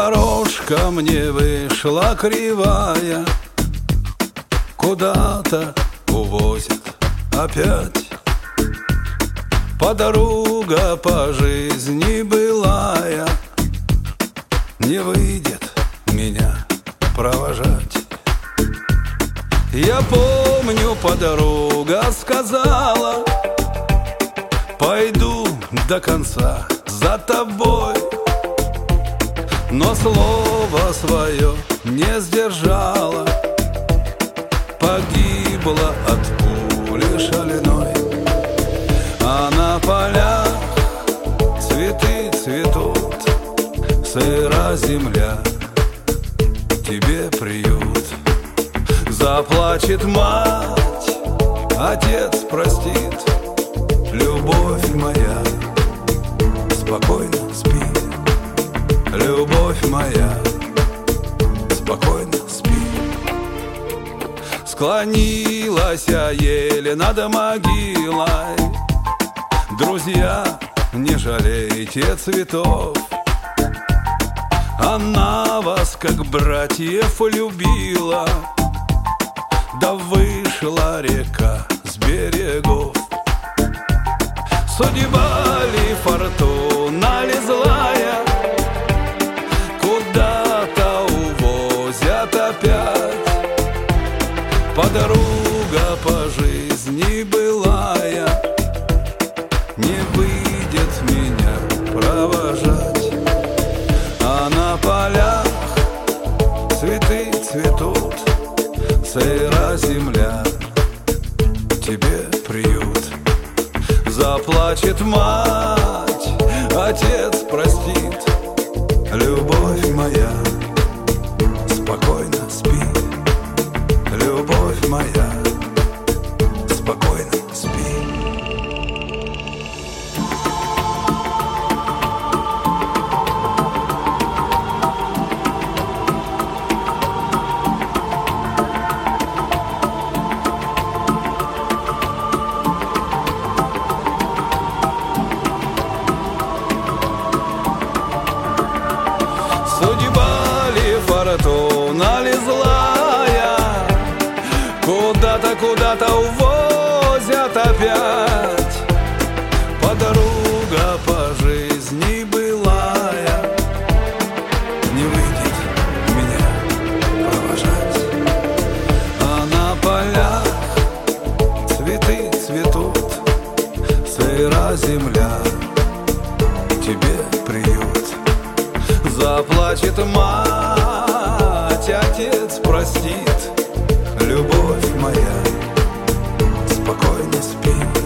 Дорожка мне вышла кривая, куда-то увозит опять. Подруга по жизни былая не выйдет меня провожать. Я помню, подруга сказала: пойду до конца за тобой. Но слово свое не сдержала, погибла от пули шальной. А на полях цветы цветут, сыра земля, тебе приют. Заплачет мать, отец простит, любовь моя, спокойно спи. Любовь моя, спокойно спи. Склонилась я еле над могилой. Друзья, не жалейте цветов, она вас, как братьев, любила. Да вышла река с берегов. Судьба ли, фортуна ли злая, куда-то увозят опять. Подруга по жизни былая не выйдет меня провожать. А на полях цветы цветут, сыра земля, тебе приют. Заплачет мать, отец простит, любовь моя, спокойно спи. Любовь моя, спокойно спи. Судьба ли, фортуна ли злая, куда-то увозят опять. Подруга по жизни былая не выйдет меня провожать. А на полях цветы цветут, сыра земля, тебе приют. Заплачет мать, отец простит, любовь моя, спокойно спи.